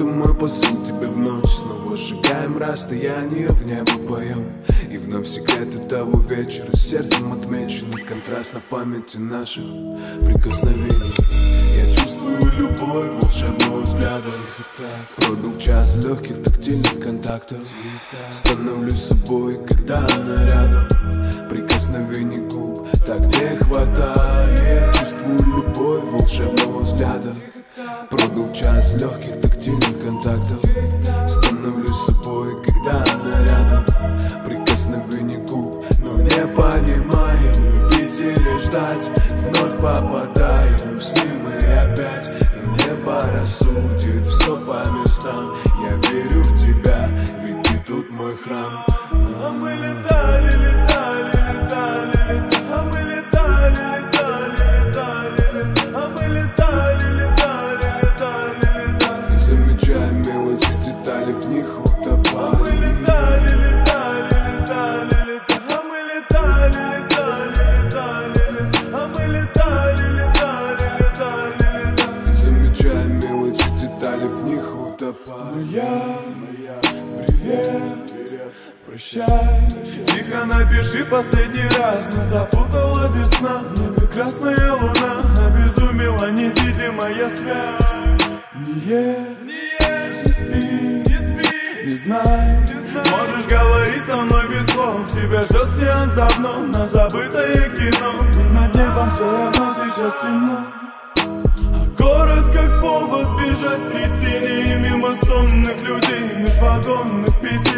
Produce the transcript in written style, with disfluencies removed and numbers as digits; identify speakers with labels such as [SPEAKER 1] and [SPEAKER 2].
[SPEAKER 1] Это мой посыл тебе в ночь. Снова сжигаем расстояние, в небо поем. И вновь секреты того вечера сердцем отмечены. Контраст на памяти наших прикосновений. Я чувствую любовь волшебного взгляда. Пробил час легких тактильных контактов. Становлюсь собой, когда она рядом. Прикосновений губ так не хватает. Чувствую любовь волшебного взгляда. Пробил час легких тактильных контактов. Становлюсь собой, когда она рядом. Прикосновений губ, но не понимаем, любить или ждать. Вновь попадаем с ним мы опять. И небо рассудит все по местам. Я верю в тебя, ведь ты тут мой храм.
[SPEAKER 2] А мы летали, летали, летали, летали. А мы летали, летали, летали, летали. А мы летали, летали, летали, летали.
[SPEAKER 1] Не замечая мелочи, детали в них утопали.
[SPEAKER 2] Мы летали, летали, летали, летали. А мы летали, летали, летали, летали. А мы летали, летали, летали, летали.
[SPEAKER 1] Не замечая мелочи, детали в них утопали.
[SPEAKER 2] Моя, привет, прощай. Тихо напиши последний раз. Нас запутала весна. В небе красная луна. Обезумела невидимая связь. Не спи, не знай. Можешь говорить со мной без слов. Тебя ждет сеанс давно. На забытое кино. И над небом все равно сейчас темно. А город как повод бежать среди теней. Мимо сонных людей, межвагонных петель.